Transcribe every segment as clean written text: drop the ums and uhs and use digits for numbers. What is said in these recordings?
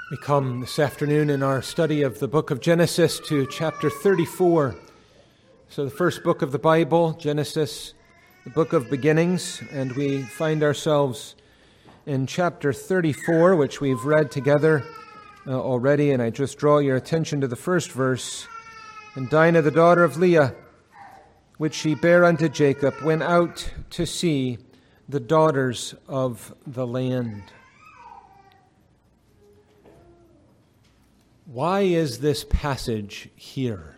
We come this afternoon in our study of the book of Genesis to chapter 34. So the first book of the Bible, Genesis, the book of beginnings, and we find ourselves in chapter 34, which we've read together already, and I just draw your attention to the first verse. And Dinah, the daughter of Leah, which she bare unto Jacob, went out to see the daughters of the land. Why is this passage here?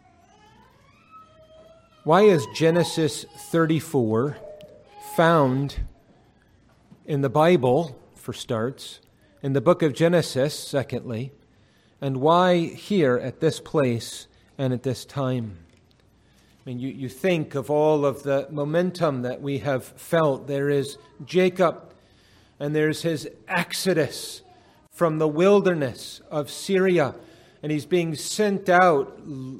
Why is Genesis 34 found in the Bible, for starts, in the book of Genesis, secondly, and why here at this place and at this time? I mean, you think of all of the momentum that we have felt. There is Jacob, and there's his exodus from the wilderness of Syria, and he's being sent out,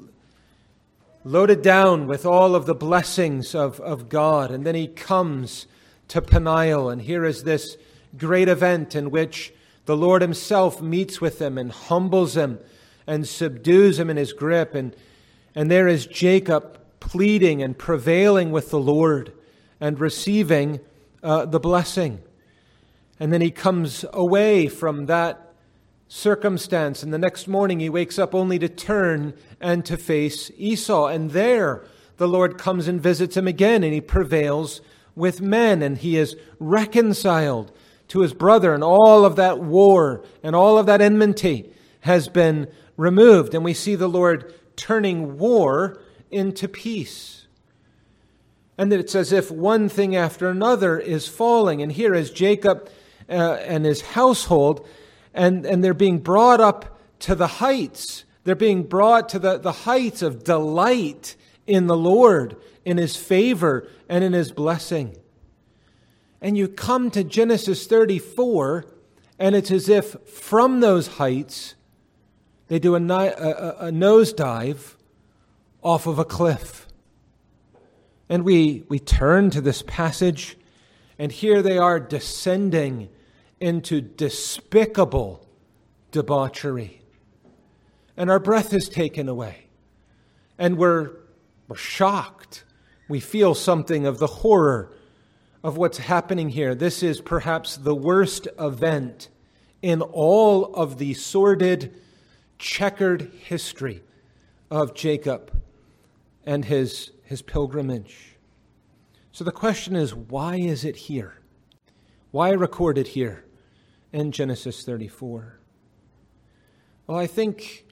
loaded down with all of the blessings of God. And then he comes to Peniel, and here is this great event in which the Lord himself meets with him and humbles him and subdues him in his grip. And there is Jacob pleading and prevailing with the Lord and receiving the blessing. And then he comes away from that circumstance, and the next morning he wakes up only to turn and to face Esau. And there the Lord comes and visits him again, and he prevails with men, and he is reconciled to his brother, and all of that war and all of that enmity has been removed. And we see the Lord turning war into peace. And that it's as if one thing after another is falling. And here is Jacob and his household, and they're being brought up to the heights. They're being brought to the heights of delight in the Lord, in his favor, and in his blessing. And you come to Genesis 34, and it's as if from those heights, they do a nosedive off of a cliff. And we turn to this passage, and here they are descending into despicable debauchery. And our breath is taken away. And we're shocked. We feel something of the horror of what's happening here. This is perhaps the worst event in all of the sordid, checkered history of Jacob and his pilgrimage. So the question is, why is it here? Why record it here in Genesis 34? Well, I think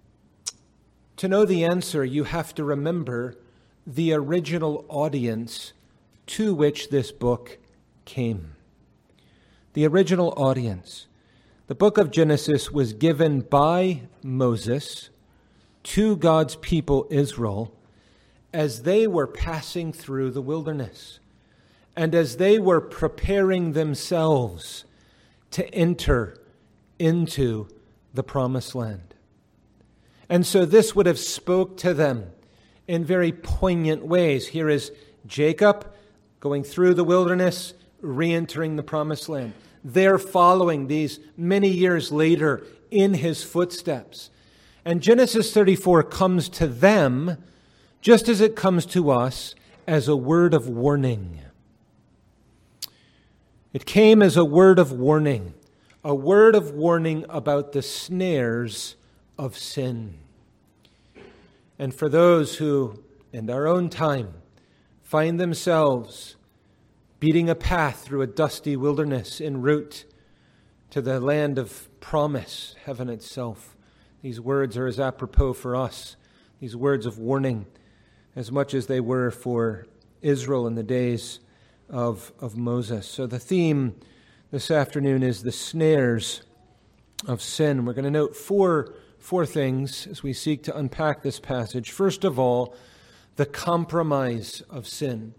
to know the answer, you have to remember the original audience to which this book came. The original audience. The book of Genesis was given by Moses to God's people Israel as they were passing through the wilderness and as they were preparing themselves to enter into the promised land. And so this would have spoke to them in very poignant ways. Here is Jacob going through the wilderness, re-entering the promised land. They're following these many years later in his footsteps. And Genesis 34 comes to them just as it comes to us as a word of warning. It came as a word of warning about the snares of sin. And for those who, in our own time, find themselves beating a path through a dusty wilderness en route to the land of promise, heaven itself, these words are as apropos for us, these words of warning, as much as they were for Israel in the days of Moses. So the theme this afternoon is the snares of sin. We're going to note four things as we seek to unpack this passage. First of all, the compromise of sin.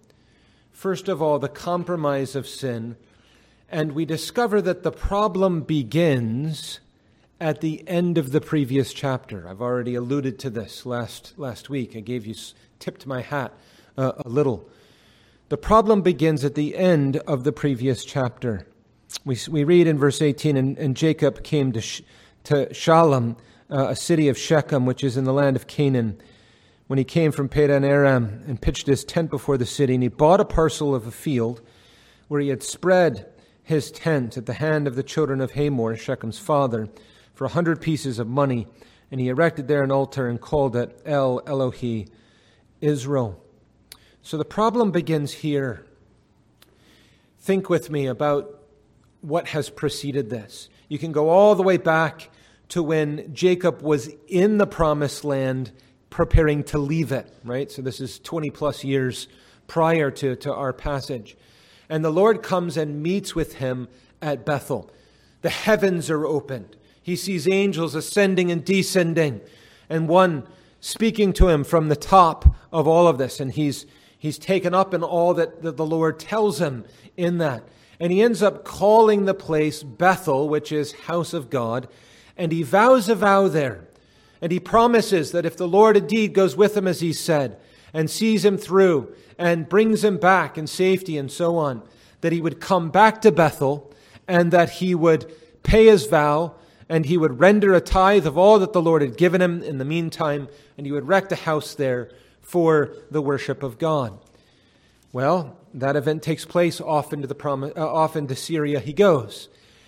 And we discover that the problem begins at the end of the previous chapter. I've already alluded to this last week. I tipped my hat a little. The problem begins at the end of the previous chapter. We read in verse 18, and Jacob came to Shalem, a city of Shechem, which is in the land of Canaan, when he came from Padan Aram and pitched his tent before the city. And he bought a parcel of a field where he had spread his tent at the hand of the children of Hamor, Shechem's father, for 100 pieces of money. And he erected there an altar and called it El Elohi Israel. So the problem begins here. Think with me about what has preceded this. You can go all the way back to when Jacob was in the promised land preparing to leave it, right? So this is 20 plus years prior to our passage. And the Lord comes and meets with him at Bethel. The heavens are opened. He sees angels ascending and descending, and one speaking to him from the top of all of this. And he's taken up in all that the Lord tells him in that. And he ends up calling the place Bethel, which is house of God. And he vows a vow there. And he promises that if the Lord indeed goes with him, as he said, and sees him through and brings him back in safety and so on, that he would come back to Bethel and that he would pay his vow and he would render a tithe of all that the Lord had given him in the meantime, and he would erect a house there for the worship of God. Well, that event takes place. Off into Syria he goes.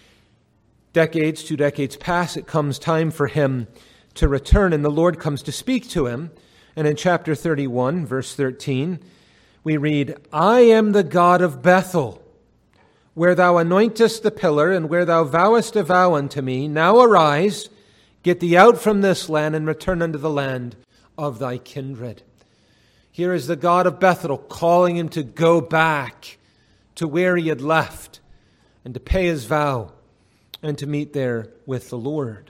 2 decades pass. It comes time for him to return, and the Lord comes to speak to him. And in chapter 31, verse 13, we read, I am the God of Bethel, where thou anointest the pillar, and where thou vowest a vow unto me. Now arise, get thee out from this land, and return unto the land of thy kindred. Here is the God of Bethel calling him to go back to where he had left and to pay his vow and to meet there with the Lord.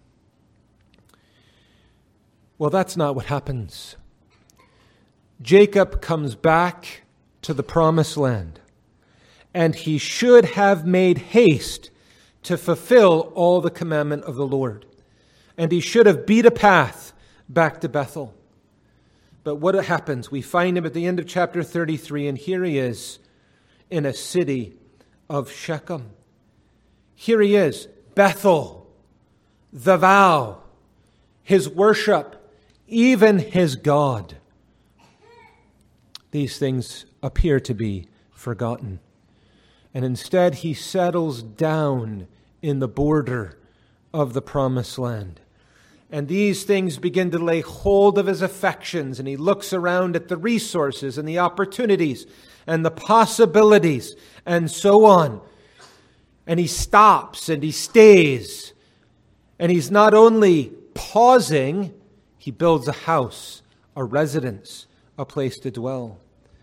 Well, that's not what happens. Jacob comes back to the promised land, and he should have made haste to fulfill all the commandment of the Lord. And he should have beat a path back to Bethel. But what happens? We find him at the end of chapter 33, and here he is in a city of Shechem. Here he is, Bethel, the vow, his worship, even his God. These things appear to be forgotten. And instead he settles down in the border of the promised land. And these things begin to lay hold of his affections, and he looks around at the resources and the opportunities and the possibilities and so on. And he stops and he stays. And he's not only pausing, he builds a house, a residence, a place to dwell.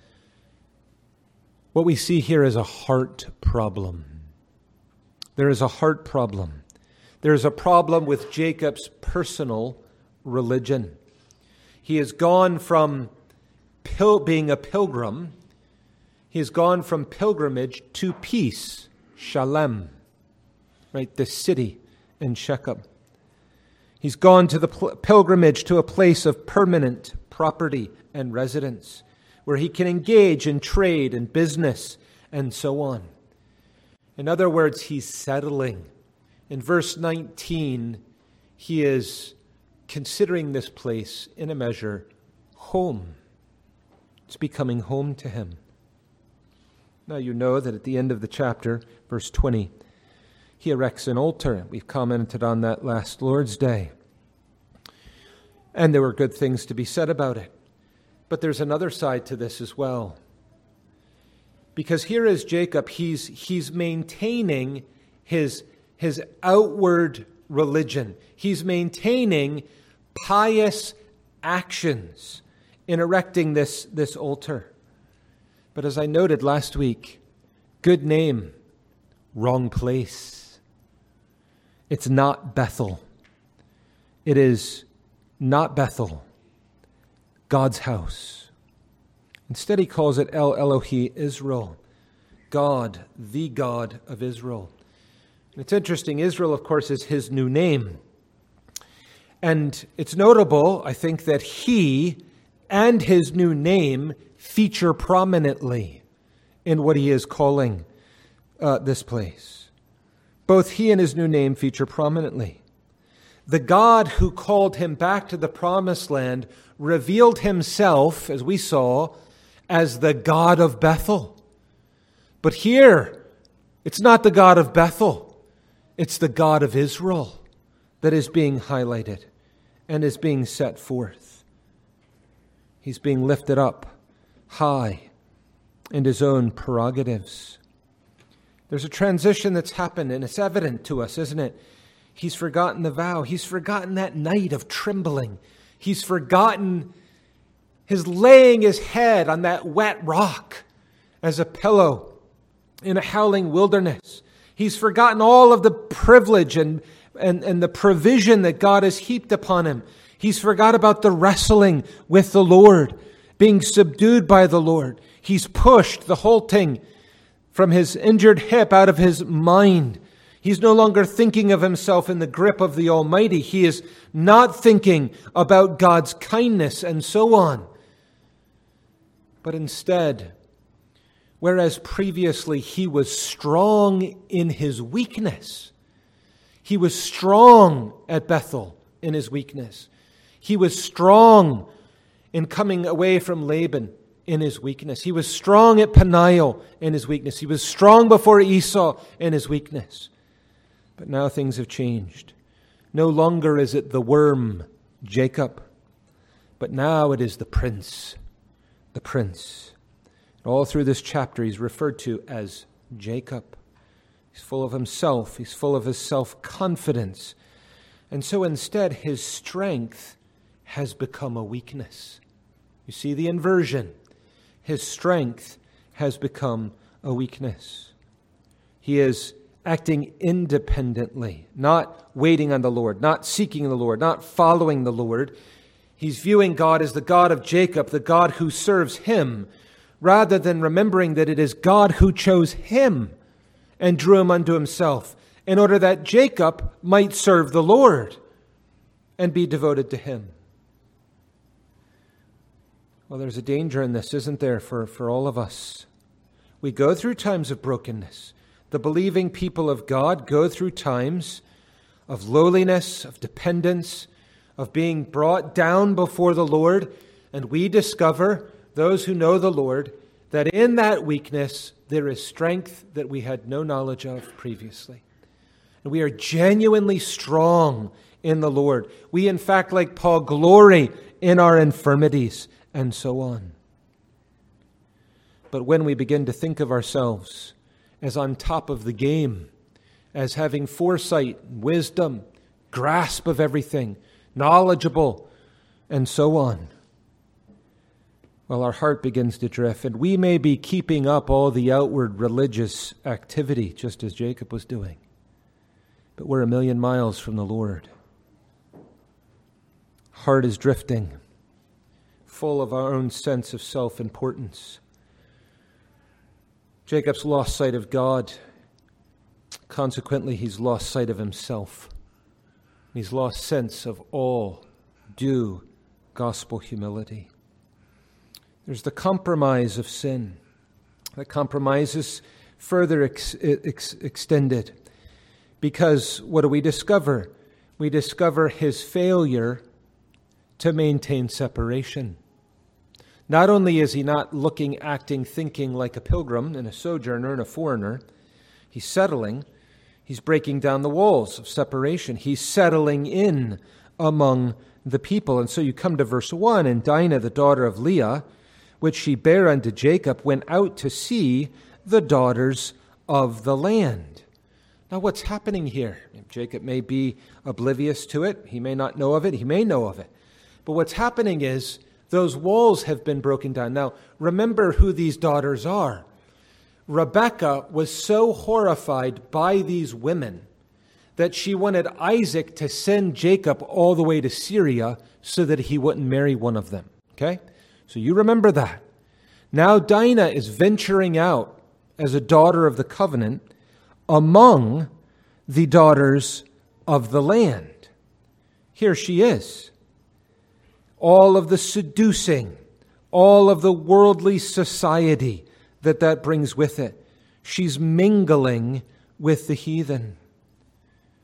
What we see here is a heart problem. There is a heart problem. There is a problem with Jacob's personal religion. He has gone from being a pilgrim, he has gone from pilgrimage to peace, Shalem, right, the city in Shechem. He's gone to the pilgrimage to a place of permanent property and residence, where he can engage in trade and business and so on. In other words, he's settling. In verse 19, he is considering this place, in a measure, home. It's becoming home to him. Now you know that at the end of the chapter, verse 20, he erects an altar. We've commented on that last Lord's Day. And there were good things to be said about it. But there's another side to this as well. Because here is Jacob, he's maintaining his outward religion. He's maintaining pious actions in erecting this altar. But as I noted last week, good name, wrong place. It's not Bethel. It is not Bethel, God's house. Instead, he calls it El Elohi Israel, God, the God of Israel. And it's interesting, Israel, of course, is his new name. And it's notable, I think, that he and his new name feature prominently in what he is calling this place. Both he and his new name feature prominently. The God who called him back to the promised land revealed himself, as we saw, as the God of Bethel. But here, it's not the God of Bethel. It's the God of Israel that is being highlighted and is being set forth. He's being lifted up high in his own prerogatives. There's a transition that's happened, and it's evident to us, isn't it? He's forgotten the vow. He's forgotten that night of trembling. He's forgotten his laying his head on that wet rock as a pillow in a howling wilderness. He's forgotten all of the privilege and the provision that God has heaped upon him. He's forgot about the wrestling with the Lord, being subdued by the Lord. He's pushed the halting from his injured hip out of his mind. He's no longer thinking of himself in the grip of the Almighty. He is not thinking about God's kindness and so on. But instead, whereas previously he was strong in his weakness, he was strong at Bethel in his weakness. He was strong in coming away from Laban in his weakness. He was strong at Peniel in his weakness. He was strong before Esau in his weakness. But now things have changed. No longer is it the worm, Jacob, but now it is the prince. The prince. All through this chapter he's referred to as Jacob. He's full of himself. He's full of his self-confidence. And so instead his strength has become a weakness. You see the inversion. His strength has become a weakness. He is acting independently, not waiting on the Lord, not seeking the Lord, not following the Lord. He's viewing God as the God of Jacob, the God who serves him, rather than remembering that it is God who chose him and drew him unto himself in order that Jacob might serve the Lord and be devoted to him. Well, there's a danger in this, isn't there, for all of us? We go through times of brokenness. The believing people of God go through times of lowliness, of dependence, of being brought down before the Lord. And we discover, those who know the Lord, that in that weakness there is strength that we had no knowledge of previously. And we are genuinely strong in the Lord. We, in fact, like Paul, glory in our infirmities and so on. But when we begin to think of ourselves as on top of the game, as having foresight, wisdom, grasp of everything, knowledgeable, and so on, well, our heart begins to drift, and we may be keeping up all the outward religious activity, just as Jacob was doing, but we're a million miles from the Lord. Heart is drifting, full of our own sense of self-importance. Jacob's lost sight of God. Consequently, he's lost sight of himself. He's lost sense of all due gospel humility. There's the compromise of sin. That compromise is further extended because what do we discover? We discover his failure to maintain separation. Not only is he not looking, acting, thinking like a pilgrim and a sojourner and a foreigner, he's settling. He's breaking down the walls of separation. He's settling in among the people. And so you come to verse 1, and Dinah, the daughter of Leah, which she bare unto Jacob, went out to see the daughters of the land. Now what's happening here? Jacob may be oblivious to it. He may not know of it. He may know of it. But what's happening is those walls have been broken down. Now, remember who these daughters are. Rebekah was so horrified by these women that she wanted Isaac to send Jacob all the way to Syria so that he wouldn't marry one of them. Okay? So you remember that. Now Dinah is venturing out as a daughter of the covenant among the daughters of the land. Here she is. All of the seducing, all of the worldly society that brings with it. She's mingling with the heathen.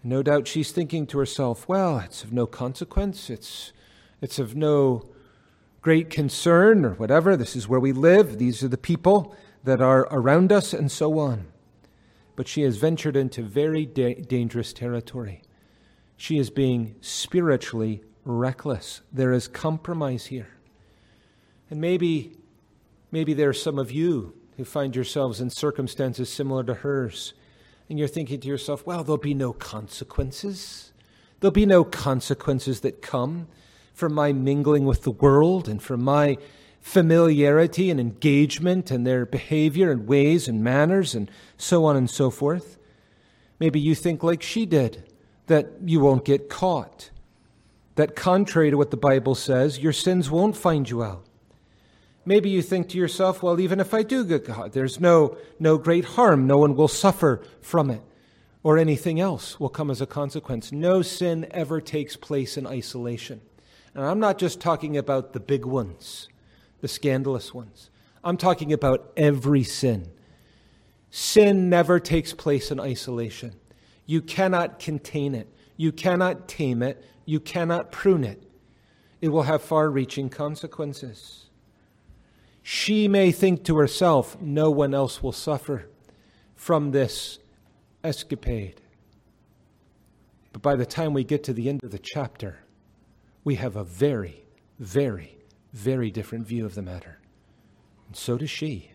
No doubt she's thinking to herself, well, it's of no consequence. It's of no great concern or whatever. This is where we live. These are the people that are around us and so on. But she has ventured into very dangerous territory. She is being spiritually reckless. There is compromise here. And maybe there are some of you who find yourselves in circumstances similar to hers. And you're thinking to yourself, well, there'll be no consequences. There'll be no consequences that come from my mingling with the world and from my familiarity and engagement and their behavior and ways and manners and so on and so forth. Maybe you think like she did, that you won't get caught. That contrary to what the Bible says, your sins won't find you out. Maybe you think to yourself, well, even if I do get caught, there's no great harm. No one will suffer from it, or anything else will come as a consequence. No sin ever takes place in isolation. And I'm not just talking about the big ones, the scandalous ones. I'm talking about every sin. Sin never takes place in isolation. You cannot contain it. You cannot tame it. You cannot prune it. It will have far-reaching consequences. She may think to herself, no one else will suffer from this escapade. But by the time we get to the end of the chapter, we have a very, very, very different view of the matter. And so does she.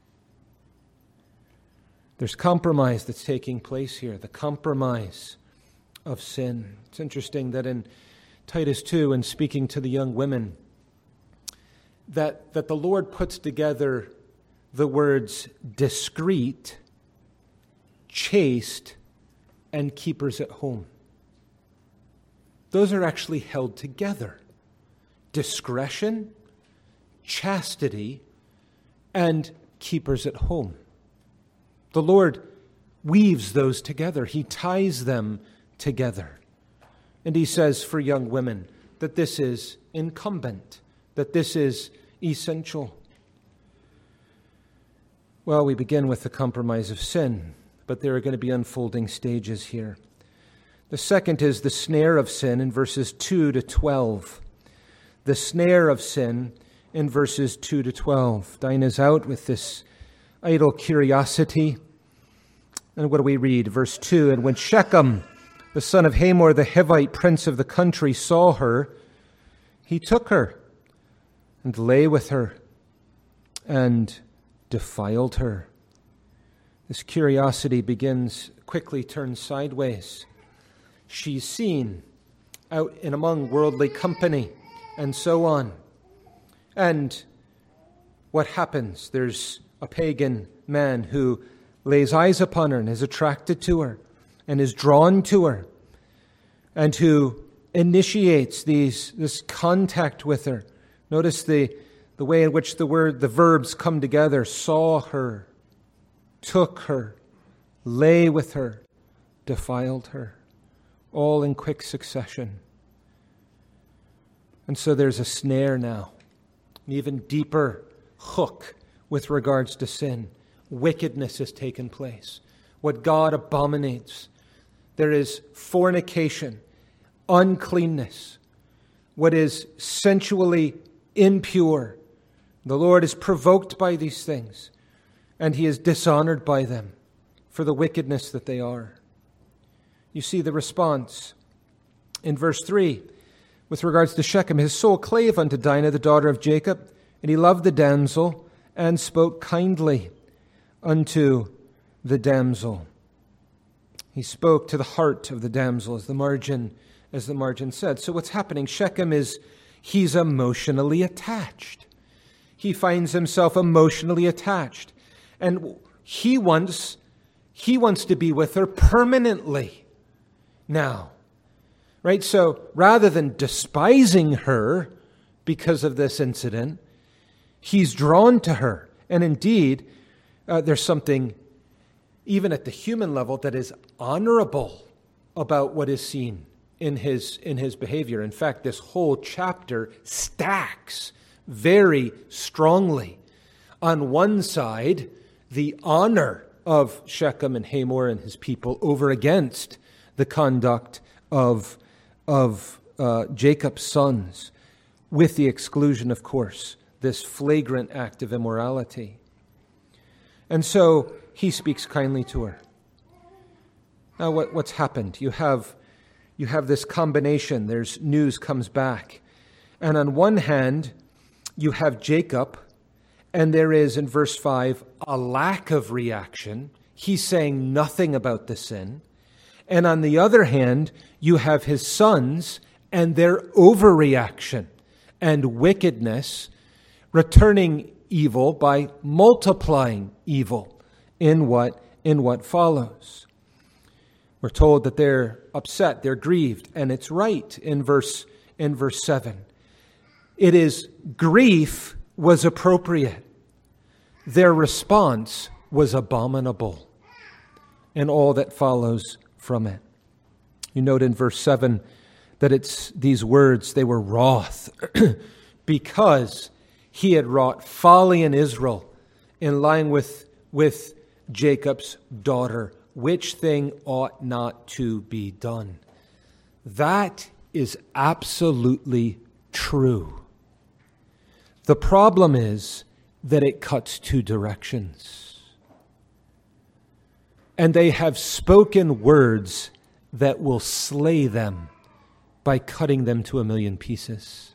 There's compromise that's taking place here, the compromise of sin. It's interesting that in Titus 2, in speaking to the young women, that the Lord puts together the words discreet, chaste, and keepers at home. Those are actually held together. Discretion, chastity, and keepers at home. The Lord weaves those together. He ties them together. And he says for young women that this is incumbent, that this is essential. Well, we begin with the compromise of sin, but there are going to be unfolding stages here. The second is the snare of sin in verses 2 to 12. The snare of sin in verses 2 to 12. Dinah's out with this idle curiosity. And what do we read? Verse 2, and when Shechem, the son of Hamor, the Hivite prince of the country, saw her, he took her and lay with her and defiled her. This curiosity quickly turns sideways. She's seen out in among worldly company and so on. And what happens? There's a pagan man who lays eyes upon her and is attracted to her and is drawn to her and who initiates this contact with her. Notice the way in which the verbs come together. Saw her, took her, lay with her, defiled her, all in quick succession. And so there's a snare now, an even deeper hook with regards to sin. Wickedness has taken place. What God abominates. There is fornication, uncleanness, what is sensually impure. The Lord is provoked by these things, and he is dishonored by them for the wickedness that they are. You see the response in verse 3. With regards to Shechem, his soul clave unto Dinah, the daughter of Jacob, and he loved the damsel and spoke kindly unto the damsel. He spoke to the heart of the damsel, as the margin said. So what's happening? Shechem he's emotionally attached. He finds himself emotionally attached. And he wants to be with her permanently now. Right? So rather than despising her because of this incident, he's drawn to her. And indeed, there's something, even at the human level, that is honorable about what is seen in his behavior. In fact, this whole chapter stacks very strongly. On one side, the honor of Shechem and Hamor and his people over against the conduct of Jacob's sons, with the exclusion, of course, this flagrant act of immorality. And so he speaks kindly to her. Now what's happened? You have this combination. There's news comes back. And on one hand, you have Jacob, and there is, in verse 5, a lack of reaction. He's saying nothing about the sin. And on the other hand, you have his sons and their overreaction and wickedness, returning evil by multiplying evil in what follows. We're told that they're upset, they're grieved, and it's right in verse 7. It is grief was appropriate. Their response was abominable, and all that follows from it. You note in verse 7 that it's these words, they were wroth, because he had wrought folly in Israel in line with Jacob's daughter, which thing ought not to be done. That is absolutely true. The problem is that it cuts two directions. And they have spoken words that will slay them by cutting them to a million pieces.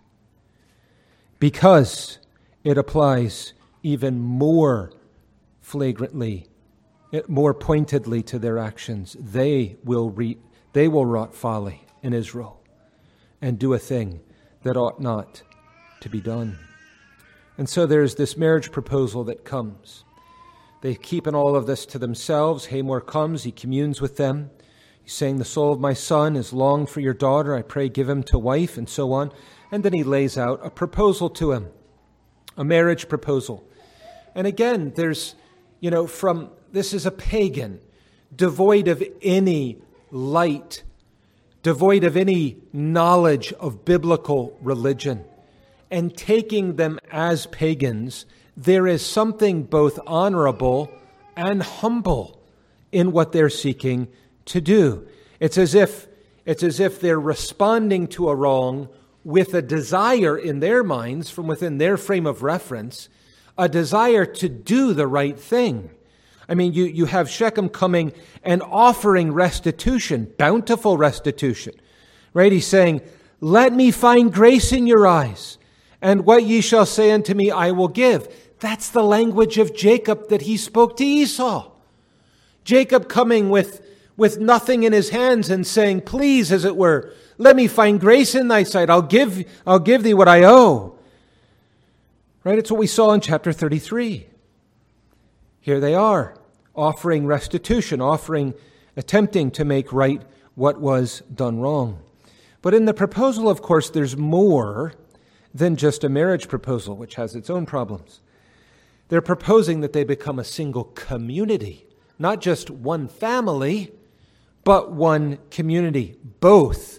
Because it applies even more flagrantly, more pointedly to their actions. They will wrought folly in Israel and do a thing that ought not to be done. And so there's this marriage proposal that comes. They keep all of this to themselves. Hamor comes, he communes with them. He's saying, the soul of my son is longed for your daughter. I pray give him to wife, and so on. And then he lays out a proposal to him, a marriage proposal. And again, there's, this is a pagan, devoid of any light, devoid of any knowledge of biblical religion. And taking them as pagans, there is something both honorable and humble in what they're seeking to do. It's as if they're responding to a wrong with a desire in their minds, from within their frame of reference, a desire to do the right thing. I mean, you have Shechem coming and offering restitution, bountiful restitution, right? He's saying, let me find grace in your eyes, and what ye shall say unto me, I will give. That's the language of Jacob that he spoke to Esau. Jacob coming with nothing in his hands and saying, please, as it were, let me find grace in thy sight. I'll give thee what I owe. Right? It's what we saw in chapter 33. Here they are, offering restitution, attempting to make right what was done wrong. But in the proposal, of course, there's more than just a marriage proposal, which has its own problems. They're proposing that they become a single community, not just one family, but one community, both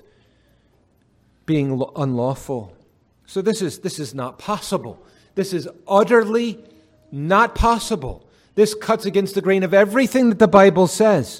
being unlawful. So this is not possible. This is utterly not possible. This cuts against the grain of everything that the Bible says.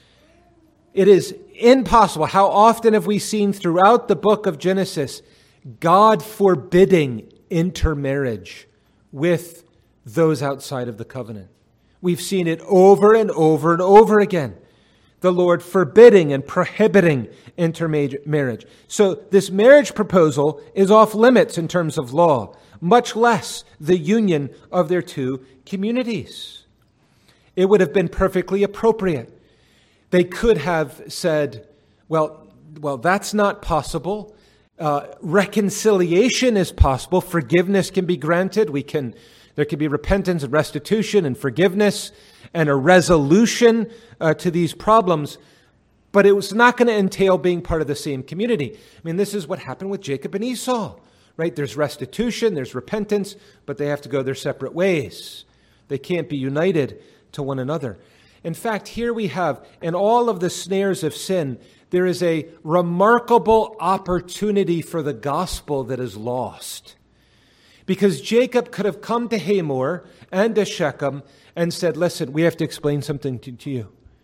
It is impossible. How often have we seen throughout the book of Genesis God forbidding intermarriage with those outside of the covenant? We've seen it over and over and over again. The Lord forbidding and prohibiting intermarriage. So this marriage proposal is off limits in terms of law, much less the union of their two communities. It would have been perfectly appropriate. They could have said, well, that's not possible. Reconciliation is possible. Forgiveness can be granted. There can be repentance and restitution and forgiveness and a resolution to these problems. But it was not going to entail being part of the same community. I mean, this is what happened with Jacob and Esau, right? There's restitution, there's repentance, but they have to go their separate ways. They can't be united to one another. In fact, here we have, in all of the snares of sin, there is a remarkable opportunity for the gospel that is lost. Because Jacob could have come to Hamor and to Shechem and said, listen, we have to explain something to you.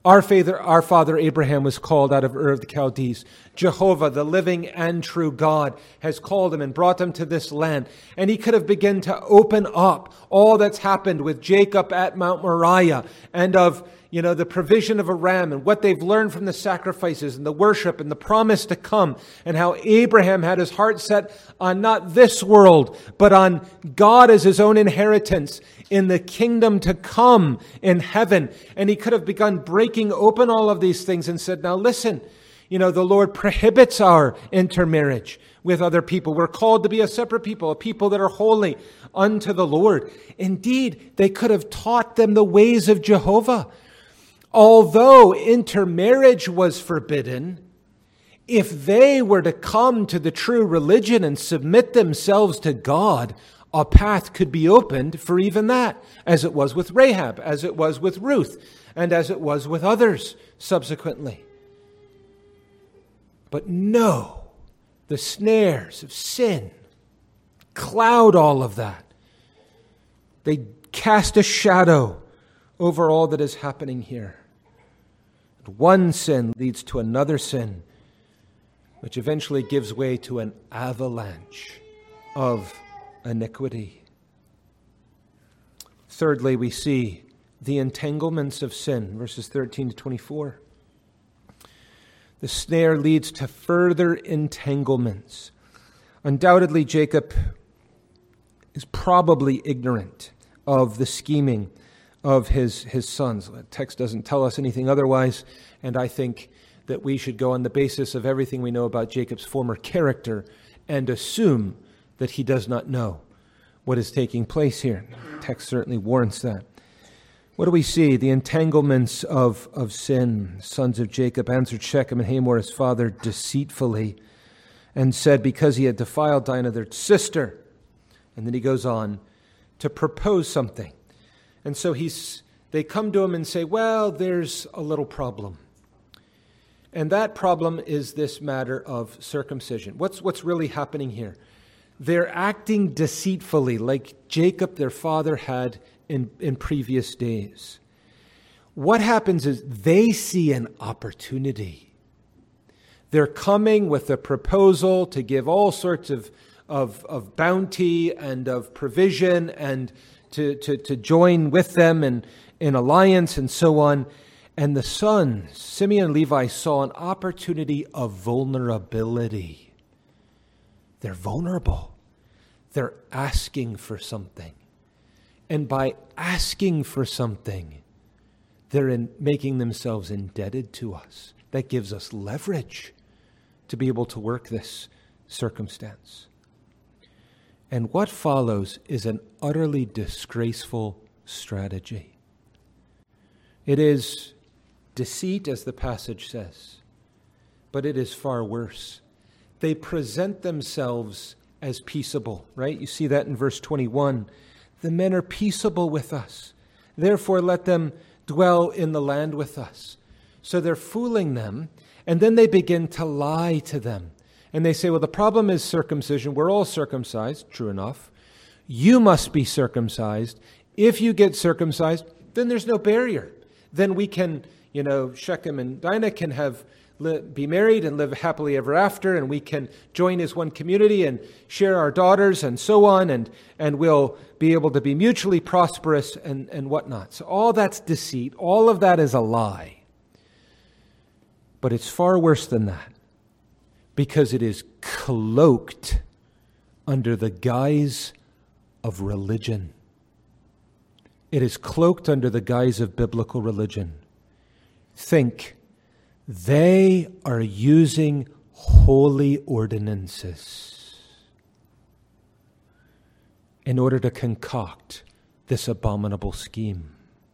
Our father Abraham was called out of Ur of the Chaldees. Jehovah, the living and true God, has called him and brought him to this land. And he could have begun to open up all that's happened with Jacob at Mount Moriah and of, the provision of a ram and what they've learned from the sacrifices and the worship and the promise to come, and how Abraham had his heart set on not this world, but on God as his own inheritance in the kingdom to come in heaven. And he could have begun breaking open all of these things and said, now listen, the Lord prohibits our intermarriage with other people. We're called to be a separate people, a people that are holy unto the Lord. Indeed, they could have taught them the ways of Jehovah. Although intermarriage was forbidden, if they were to come to the true religion and submit themselves to God, a path could be opened for even that, as it was with Rahab, as it was with Ruth, and as it was with others subsequently. But no, the snares of sin cloud all of that. They cast a shadow over all that is happening here. One sin leads to another sin, which eventually gives way to an avalanche of iniquity. Thirdly, we see the entanglements of sin, verses 13 to 24. The snare leads to further entanglements. Undoubtedly, Jacob is probably ignorant of the scheming of his sons. The text doesn't tell us anything otherwise, and I think that we should go on the basis of everything we know about Jacob's former character and assume that he does not know what is taking place here. The text certainly warrants that. What do we see? The entanglements of sin. Sons of Jacob answered Shechem and Hamor his father deceitfully and said, because he had defiled Dinah their sister. And then he goes on to propose something. And so they come to him and say, well, there's a little problem. And that problem is this matter of circumcision. What's really happening here? They're acting deceitfully like Jacob, their father, had in previous days. What happens is they see an opportunity. They're coming with a proposal to give all sorts of bounty and of provision and to join with them and in alliance and so on. And the sons, Simeon and Levi, saw an opportunity of vulnerability. They're vulnerable. They're asking for something. And by asking for something, they're making themselves indebted to us. That gives us leverage to be able to work this circumstance. And what follows is an utterly disgraceful strategy. It is deceit, as the passage says, but it is far worse. They present themselves as peaceable, right? You see that in verse 21. The men are peaceable with us. Therefore, let them dwell in the land with us. So they're fooling them, and then they begin to lie to them. And they say, well, the problem is circumcision. We're all circumcised. True enough. You must be circumcised. If you get circumcised, then there's no barrier. Then we can, Shechem and Dinah can be married and live happily ever after, and we can join as one community and share our daughters and so on, and we'll be able to be mutually prosperous and whatnot. So all that's deceit. All of that is a lie. But it's far worse than that, because it is cloaked under the guise of religion. It is cloaked under the guise of biblical religion. Think, they are using holy ordinances in order to concoct this abominable scheme.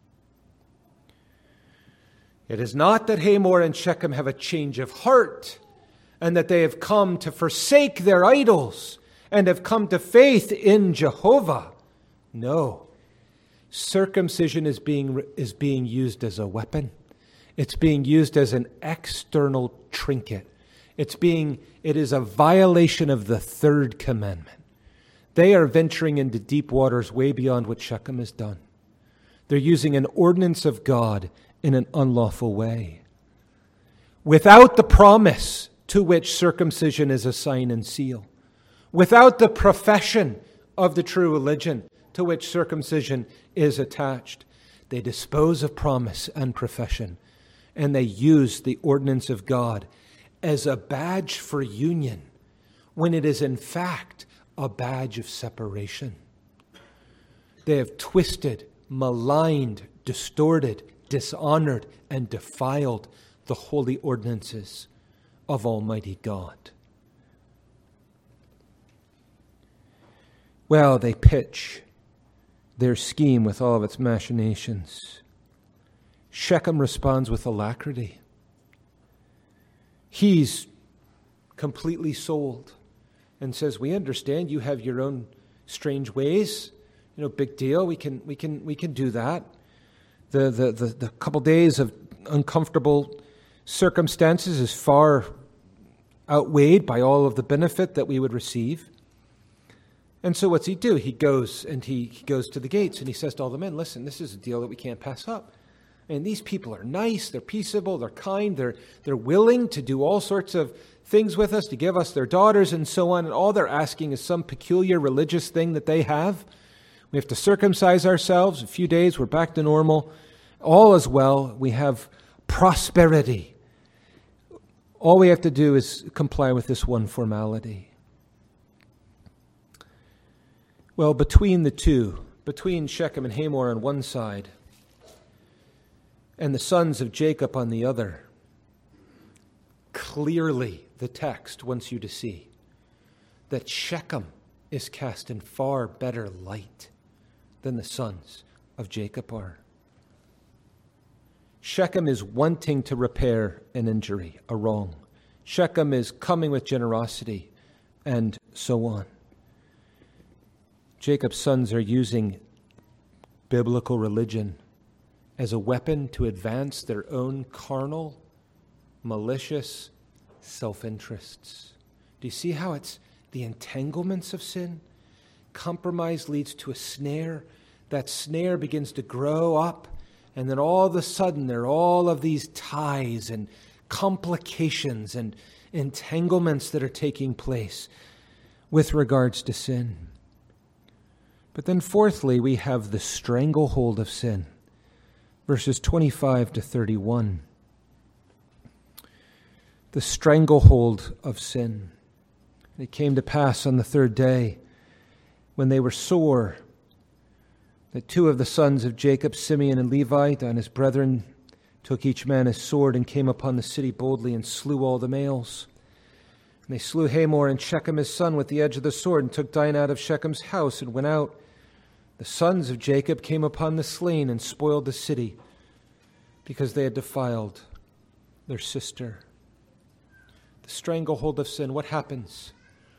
It is not that Hamor and Shechem have a change of heart and that they have come to forsake their idols and have come to faith in Jehovah. No. Circumcision is being used as a weapon. It's being used as an external trinket. It is a violation of the third commandment. They are venturing into deep waters way beyond what Shechem has done. They're using an ordinance of God in an unlawful way. Without the promise to which circumcision is a sign and seal. Without the profession of the true religion to which circumcision is attached. They dispose of promise and profession, and they use the ordinance of God as a badge for union, when it is in fact a badge of separation. They have twisted, maligned, distorted, dishonored, and defiled the holy ordinances of Almighty God. Well, they pitch their scheme with all of its machinations. Shechem responds with alacrity. He's completely sold and says, "We understand you have your own strange ways. Big deal. We can do that. The couple days of uncomfortable circumstances is far outweighed by all of the benefit that we would receive." And so what's he do? He goes to the gates and he says to all the men, "Listen, this is a deal that we can't pass up. And these people are nice, they're peaceable, they're kind, they're willing to do all sorts of things with us, to give us their daughters and so on. And all they're asking is some peculiar religious thing that they have. We have to circumcise ourselves. In a few days, we're back to normal. All is well. We have prosperity. All we have to do is comply with this one formality." Well, between the two, between Shechem and Hamor on one side and the sons of Jacob on the other, clearly the text wants you to see that Shechem is cast in far better light than the sons of Jacob are. Shechem is wanting to repair an injury, a wrong. Shechem is coming with generosity, and so on. Jacob's sons are using biblical religion as a weapon to advance their own carnal, malicious self-interests. Do you see how it's the entanglements of sin? Compromise leads to a snare. That snare begins to grow up, and then all of a sudden there are all of these ties and complications and entanglements that are taking place with regards to sin. But then fourthly, we have the stranglehold of sin. Verses 25 to 31. The stranglehold of sin. It came to pass on the third day, when they were sore, that two of the sons of Jacob, Simeon and Levi, and his brethren, took each man his sword and came upon the city boldly and slew all the males. And they slew Hamor and Shechem his son with the edge of the sword and took Dinah out of Shechem's house and went out. The sons of Jacob came upon the slain and spoiled the city because they had defiled their sister. The stranglehold of sin. What happens?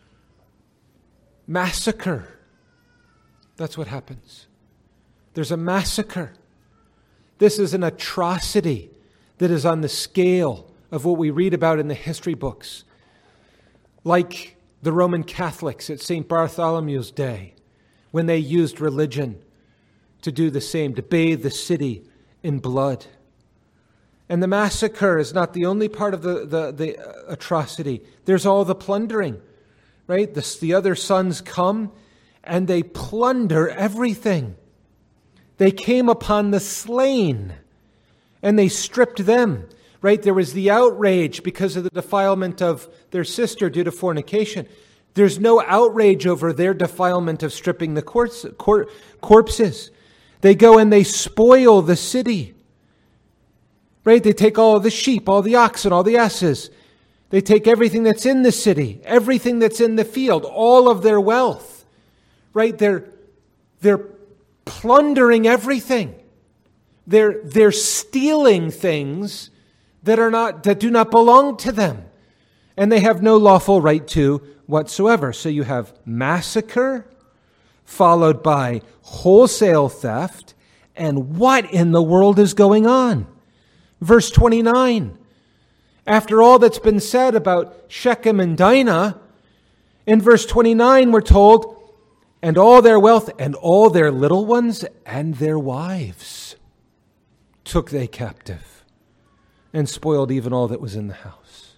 Massacre. That's what happens. There's a massacre. This is an atrocity that is on the scale of what we read about in the history books. Like the Roman Catholics at St. Bartholomew's Day, when they used religion to do the same, to bathe the city in blood. And the massacre is not the only part of the atrocity. There's all the plundering, right? The other sons come and they plunder everything. They came upon the slain and they stripped them, right? There was the outrage because of the defilement of their sister due to fornication. There's no outrage over their defilement of stripping the corpses. They go and they spoil the city. Right? They take all of the sheep, all the oxen, all the asses. They take everything that's in the city, everything that's in the field, all of their wealth. Right? They're plundering everything. They're stealing things that do not belong to them. And they have no lawful right to whatsoever. So you have massacre, followed by wholesale theft. And what in the world is going on? Verse 29. After all that's been said about Shechem and Dinah, in verse 29 we're told, and all their wealth and all their little ones and their wives. took they captive, and spoiled even all that was in the house.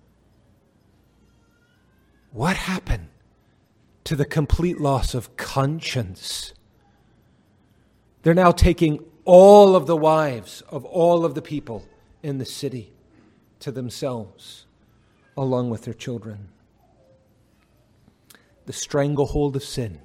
What happened to the complete loss of conscience? They're now taking all of the wives of all of the people in the city to themselves, along with their children. The stranglehold of sin.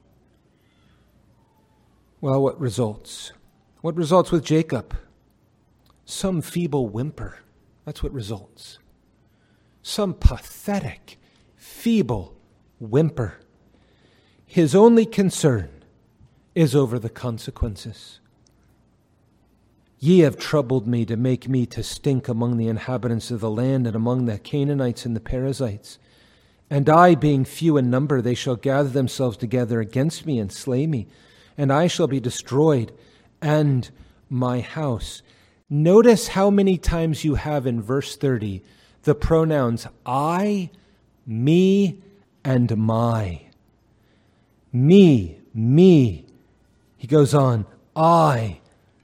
Well, what results? What results with Jacob? Some feeble whimper. That's what results. Some pathetic, feeble whimper. His only concern is over the consequences. Ye have troubled me to make me to stink among the inhabitants of the land and among the Canaanites and the Perizzites. And I, being few in number, they shall gather themselves together against me and slay me, and I shall be destroyed, and my house. Notice how many times you have in verse 30 the pronouns I, me, and my. Me. He goes on, I,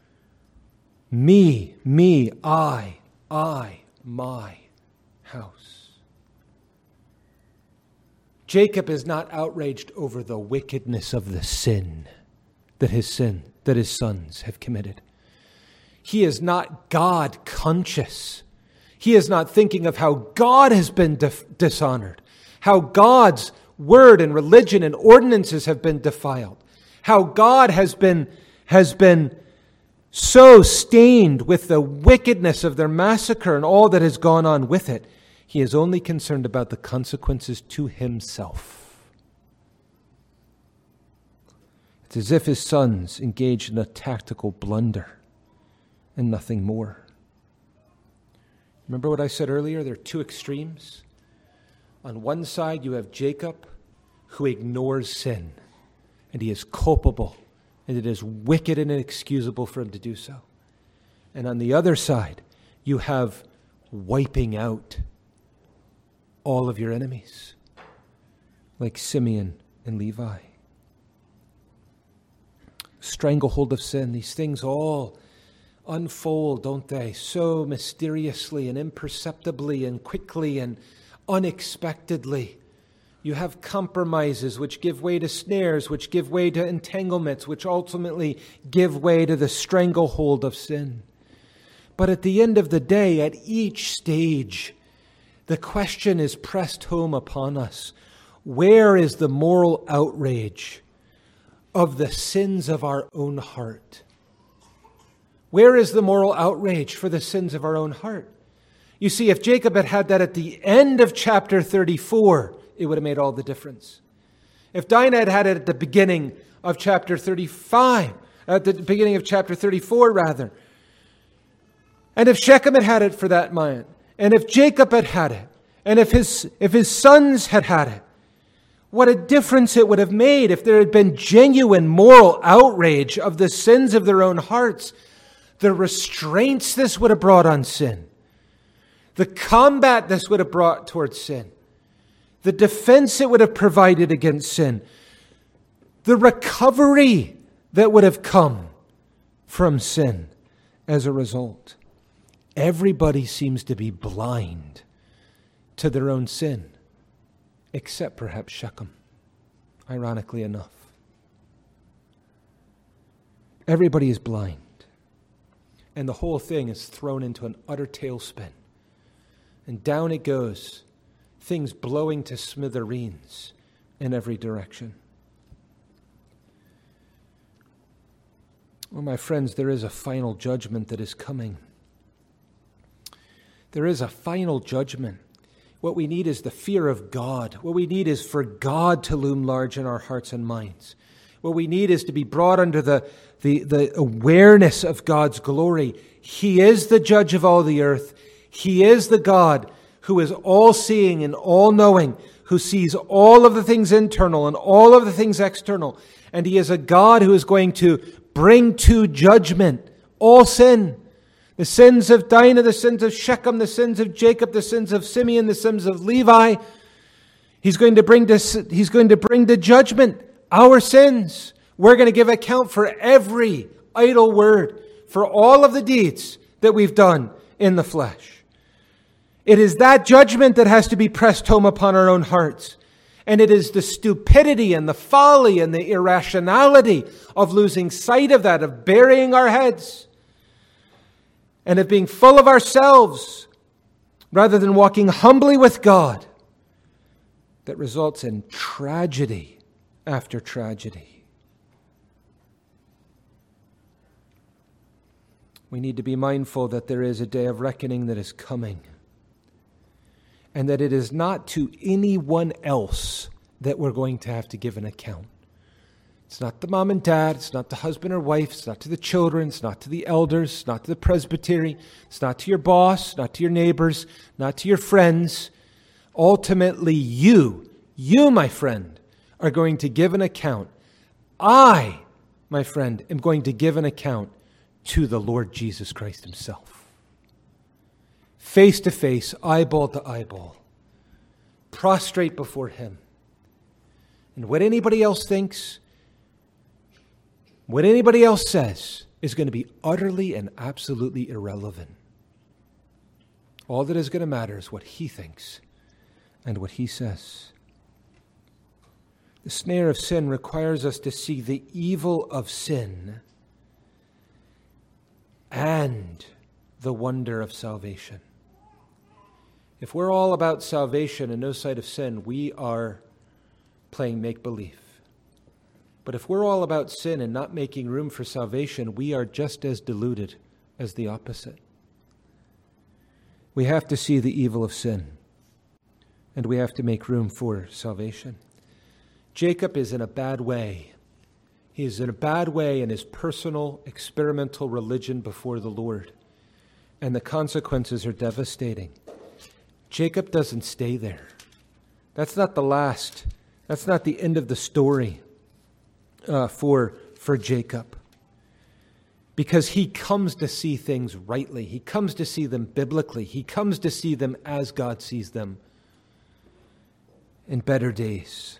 me, I, my house. Jacob is not outraged over the wickedness of the sin that his sons have committed. He is not God conscious. He is not thinking of how God has been dishonored, how God's word and religion and ordinances have been defiled, how God has been so stained with the wickedness of their massacre and all that has gone on with it. He is only concerned about the consequences to himself. It's as if his sons engaged in a tactical blunder and nothing more. Remember what I said earlier? There are two extremes. On one side, you have Jacob, who ignores sin, and he is culpable, and it is wicked and inexcusable for him to do so. And on the other side, you have wiping out all of your enemies, like Simeon and Levi. Stranglehold of sin. These things all unfold, don't they? So mysteriously and imperceptibly and quickly and unexpectedly. You have compromises which give way to snares, which give way to entanglements, which ultimately give way to the stranglehold of sin. But at the end of the day, at each stage, the question is pressed home upon us. Where is the moral outrage of the sins of our own heart? Where is the moral outrage for the sins of our own heart? You see, if Jacob had had that at the end of chapter 34, it would have made all the difference. If Dinah had had it at the beginning of chapter 35, at the beginning of chapter 34 rather, and if Shechem had had it for that moment, and if Jacob had had it, and if his sons had had it, what a difference it would have made if there had been genuine moral outrage of the sins of their own hearts. The restraints this would have brought on sin. The combat this would have brought towards sin. The defense it would have provided against sin. The recovery that would have come from sin as a result. Everybody seems to be blind to their own sin, except perhaps Shechem, ironically enough. Everybody is blind. And the whole thing is thrown into an utter tailspin. And down it goes, things blowing to smithereens in every direction. Well, my friends, there is a final judgment that is coming. There is a final judgment. What we need is the fear of God. What we need is for God to loom large in our hearts and minds. What we need is to be brought under the awareness of God's glory. He is the judge of all the earth. He is the God who is all-seeing and all-knowing, who sees all of the things internal and all of the things external. And He is a God who is going to bring to judgment all sin. The sins of Dinah, the sins of Shechem, the sins of Jacob, the sins of Simeon, the sins of Levi. He's going to bring to judgment our sins. We're going to give account for every idle word, for all of the deeds that we've done in the flesh. It is that judgment that has to be pressed home upon our own hearts. And it is the stupidity and the folly and the irrationality of losing sight of that, of burying our heads, and of being full of ourselves, rather than walking humbly with God, that results in tragedy after tragedy. We need to be mindful that there is a day of reckoning that is coming, and that it is not to anyone else that we're going to have to give an account. It's not the mom and dad, it's not the husband or wife, it's not to the children, it's not to the elders, it's not to the presbytery, it's not to your boss, not to your neighbors, not to your friends. Ultimately, you, my friend, are going to give an account. I, my friend, am going to give an account to the Lord Jesus Christ himself. Face to face, eyeball to eyeball, prostrate before him. And what anybody else thinks, what anybody else says, is going to be utterly and absolutely irrelevant. All that is going to matter is what he thinks and what he says. The snare of sin requires us to see the evil of sin and the wonder of salvation. If we're all about salvation and no sight of sin, we are playing make-believe. But if we're all about sin and not making room for salvation, we are just as deluded as the opposite. We have to see the evil of sin, and we have to make room for salvation. Jacob is in a bad way. He is in a bad way in his personal, experimental religion before the Lord, and the consequences are devastating. Jacob doesn't stay there. That's not the last. That's not the end of the story for Jacob. Because he comes to see things rightly. He comes to see them biblically. He comes to see them as God sees them in better days.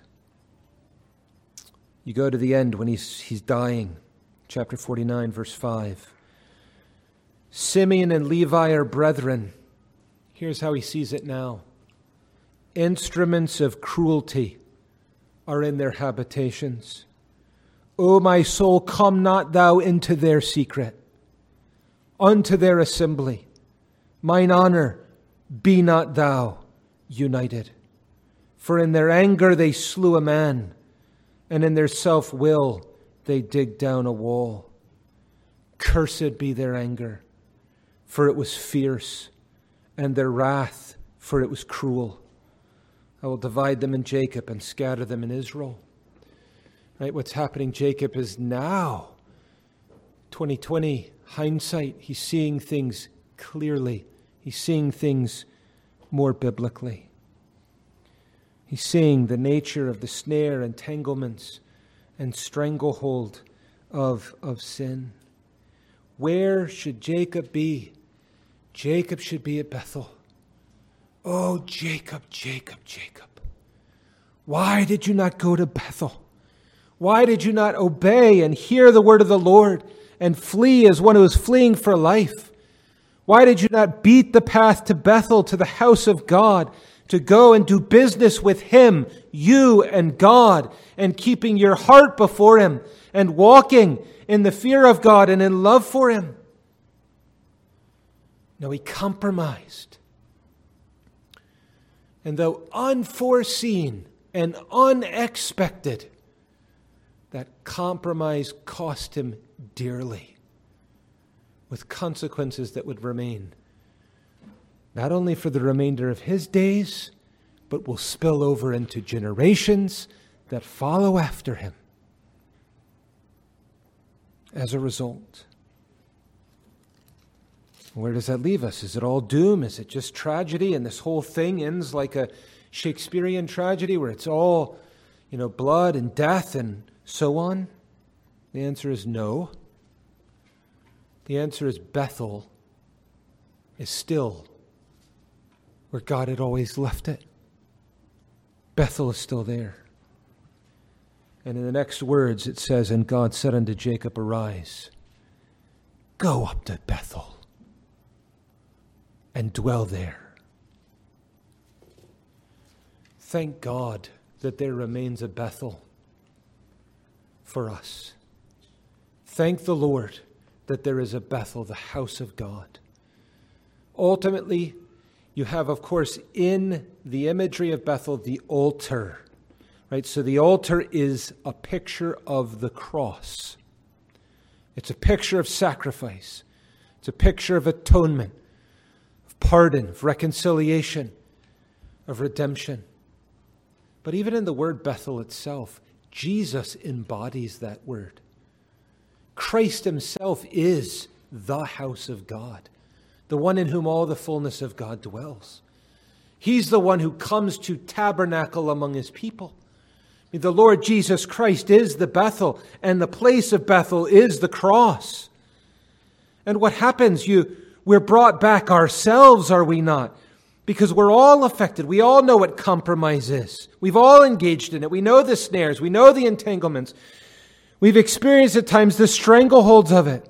You go to the end when he's dying. Chapter 49, verse 5. Simeon and Levi are brethren. Here's how he sees it now. Instruments of cruelty are in their habitations. O my soul, come not thou into their secret, unto their assembly. Mine honor, be not thou united. For in their anger they slew a man, and in their self-will they dig down a wall. Cursed be their anger, for it was fierce, and their wrath, for it was cruel. I will divide them in Jacob and scatter them in Israel. Right, what's happening, Jacob, is now, 2020, hindsight, he's seeing things clearly. He's seeing things more biblically. He's seeing the nature of the snare, entanglements, and stranglehold of sin. Where should Jacob be? Jacob should be at Bethel. Oh, Jacob, Jacob, Jacob. Why did you not go to Bethel? Why did you not obey and hear the word of the Lord and flee as one who is fleeing for life? Why did you not beat the path to Bethel, to the house of God, to go and do business with him, you and God, and keeping your heart before him and walking in the fear of God and in love for him? No, he compromised. And though unforeseen and unexpected, that compromise cost him dearly, with consequences that would remain, not only for the remainder of his days, but will spill over into generations that follow after him as a result. Where does that leave us? Is it all doom? Is it just tragedy? And this whole thing ends like a Shakespearean tragedy where it's all, blood and death and so on? The answer is no. The answer is Bethel is still where God had always left it. Bethel is still there. And in the next words it says, and God said unto Jacob, arise, Go up to Bethel and dwell there. Thank God that there remains a Bethel for us. Thank the Lord that there is a Bethel, the house of God. Ultimately, you have, of course, in the imagery of Bethel, the altar. Right? So the altar is a picture of the cross. It's a picture of sacrifice. It's a picture of atonement, of pardon, of reconciliation, of redemption. But even in the word Bethel itself, Jesus embodies that word. Christ himself is the house of God, the one in whom all the fullness of God dwells. He's the one who comes to tabernacle among his people. The Lord Jesus Christ is the Bethel, and the place of Bethel is the cross. And what happens? We're brought back ourselves, are we not? Because we're all affected. We all know what compromise is. We've all engaged in it. We know the snares. We know the entanglements. We've experienced at times the strangleholds of it.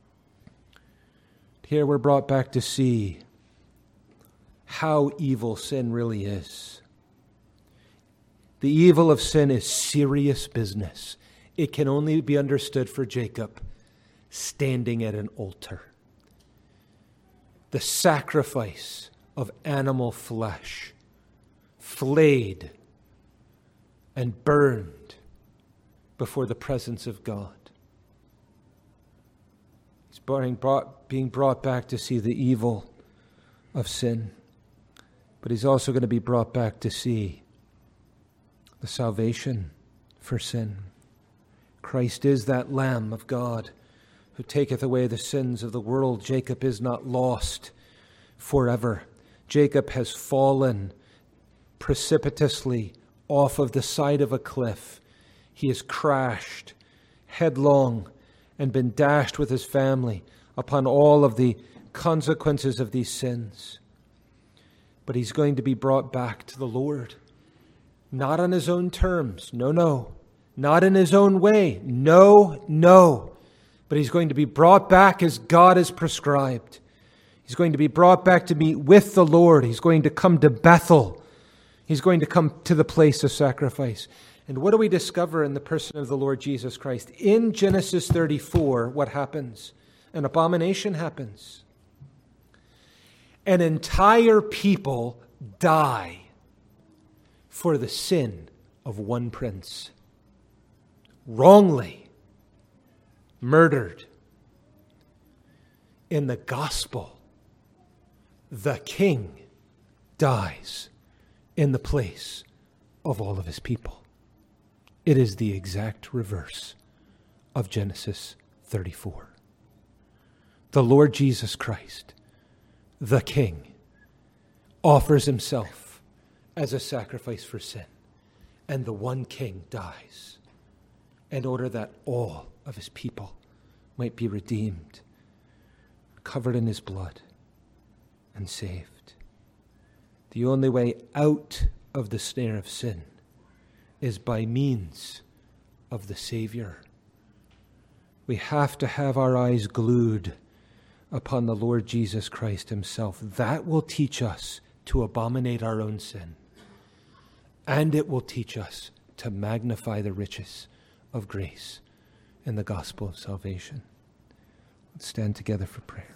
Here we're brought back to see how evil sin really is. The evil of sin is serious business. It can only be understood for Jacob standing at an altar. The sacrifice of animal flesh, flayed and burned before the presence of God. He's being brought back to see the evil of sin. But he's also going to be brought back to see the salvation for sin. Christ is that Lamb of God who taketh away the sins of the world. Jacob is not lost forever. Jacob has fallen precipitously off of the side of a cliff. He has crashed headlong and been dashed with his family upon all of the consequences of these sins. But he's going to be brought back to the Lord. Not on his own terms. No. Not in his own way. No. But he's going to be brought back as God has prescribed. He's going to be brought back to meet with the Lord. He's going to come to Bethel. He's going to come to the place of sacrifice. And what do we discover in the person of the Lord Jesus Christ? In Genesis 34, what happens? An abomination happens. An entire people die for the sin of one prince. Wrongly murdered. In the gospel, the king dies in the place of all of his people. It is the exact reverse of Genesis 34. The Lord Jesus Christ, the King, offers himself as a sacrifice for sin. And the one king dies in order that all of his people might be redeemed, covered in his blood, and saved. The only way out of the snare of sin is by means of the Savior. We have to have our eyes glued upon the Lord Jesus Christ himself. That will teach us to abominate our own sin. And it will teach us to magnify the riches of grace in the gospel of salvation. Let's stand together for prayer.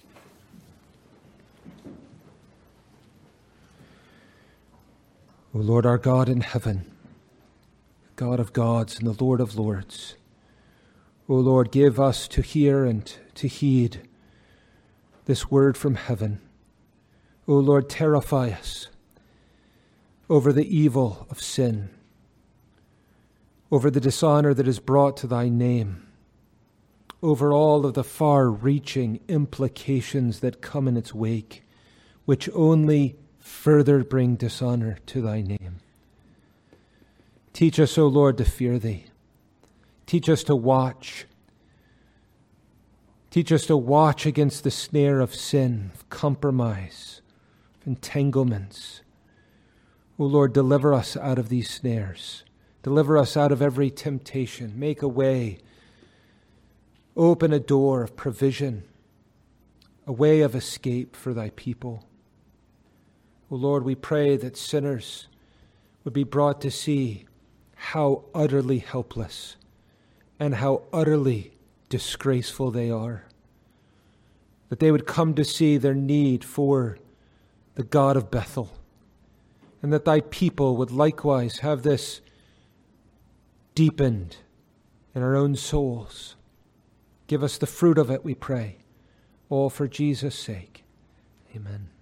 O Lord, our God in heaven, God of gods and the Lord of lords, O Lord, give us to hear and to heed this word from heaven. O Lord, terrify us over the evil of sin, over the dishonor that is brought to thy name, over all of the far-reaching implications that come in its wake, which only further bring dishonor to thy name. Teach us, O Lord, to fear thee. Teach us to watch. Teach us to watch against the snare of sin, of compromise, of entanglements. O Lord, deliver us out of these snares. Deliver us out of every temptation. Make a way Open a door of provision, a way of escape for thy people. O Lord, we pray that sinners would be brought to see how utterly helpless and how utterly disgraceful they are. That they would come to see their need for the God of Bethel, and that thy people would likewise have this deepened in our own souls. Give us the fruit of it, we pray, all for Jesus' sake. Amen.